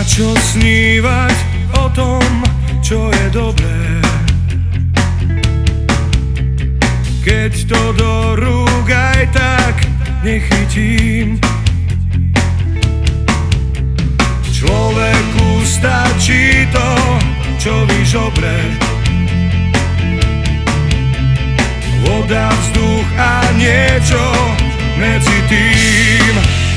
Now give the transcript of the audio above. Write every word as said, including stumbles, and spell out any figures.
Na čo snívať o tom, čo je dobré, keď to do rúk aj tak nechytím. Človeku stačí to, čo vyžobre, voda, vzduch a niečo medzi tým.